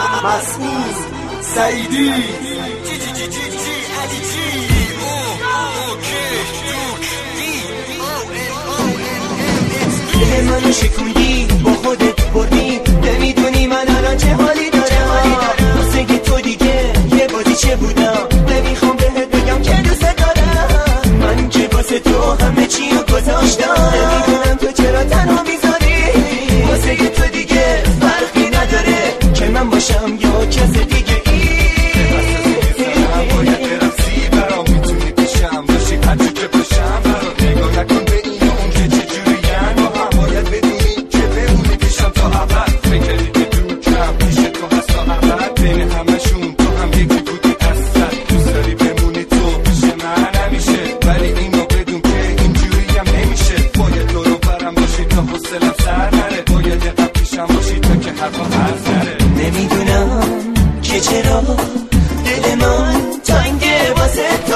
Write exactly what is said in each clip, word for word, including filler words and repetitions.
مسعود سعیدی دل منو شکوندی با خودت بردی، نمیدونی من الان چه حالی دارم. واسه تو دیگه یه بازی چه بودم، نمیخوام بهت بگم که دوست دارم. من که واسه تو همه چی رو گذاشتم، نمیدونم تو چرا تنها میذاری. واسه تو دیگه فرقی نداره که من باشم یا کس دیگه ای. باید برم سی برام میتونی پیشم باشی هرچی که باشم برام. نگاه نکن به این و اون که چجوری ین با هم. باید بدونی که بمونی پیشم تا ابد. فکری که دور کم پیش تو هست تا ابد. بین همشون تو هم یکی بودی اصلا. دوست داری بمونی تو پیش من همیشه، ولی اینو بدون که اینجوری هم نمیشه. باید دورو برم باشی تا حوصلم سر نره. باید یه قد پیشم باشی تا که حرفا حرف نره. نمیدونم که چرا دل من تنگه واسه تو.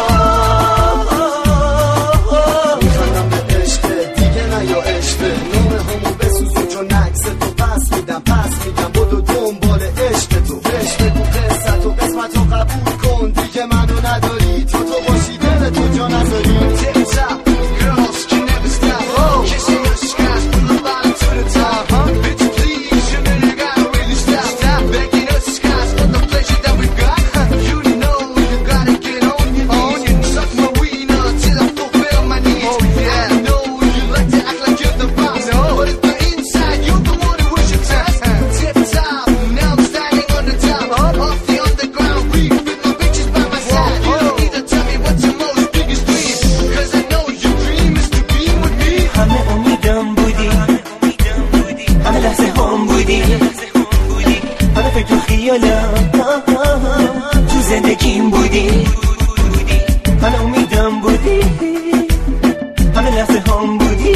میخوانم به عشقه دیگه نه یا عشقه. نومه همو بسوزون چون عکس تو پس میدم پس میدم. بدو دنبال عشق تو. عشق تو قصت و قسمت رو قبول کن. دیگه منو نداری تو تو باشی دل تو جا نذاری. تو زندگیم بودی، همه امیدم بودی، همه لحظه هم بودی.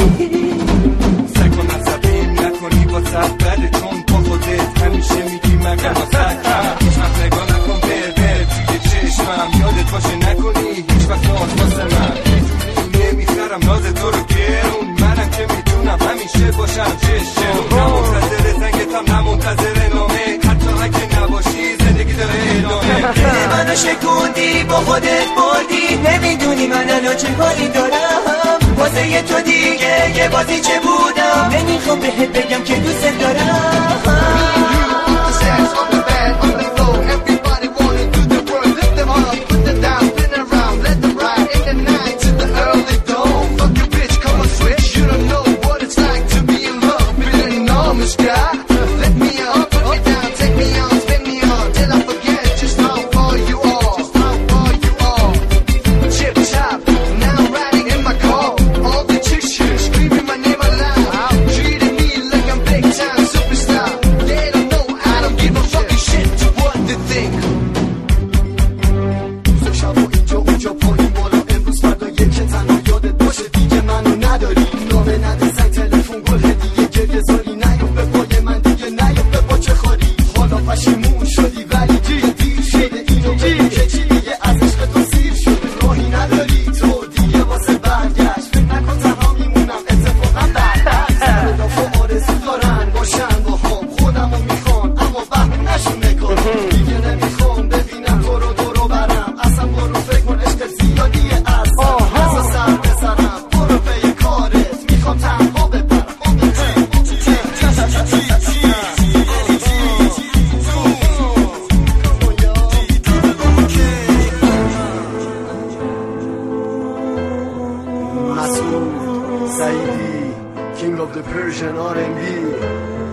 سعی کن عصبیم نکنی با بله، چون با خودت همیشه میگی مگر با سکم. هیچ وقت نگاه نکن بره توی چشمم، یادت باشه نکنی هیچ وقت ناز واسه من. میدونی نمیخرم ناز تو رو گرون، منم که میتونم همیشه باشم چشم. نه منتظر زنگتم نه منتظر نامه، حتی اگه نباشی زندگی داره ادامه. دل منو شکوندی با خودت بردی، نمیدونی من الان چه حالی دارم. واسه یه تو دیگه یه بازی چه بودم، نمیخوام بهت بگم که دوست دارم. مسعود سعیدی King of the Persian آر ان بی.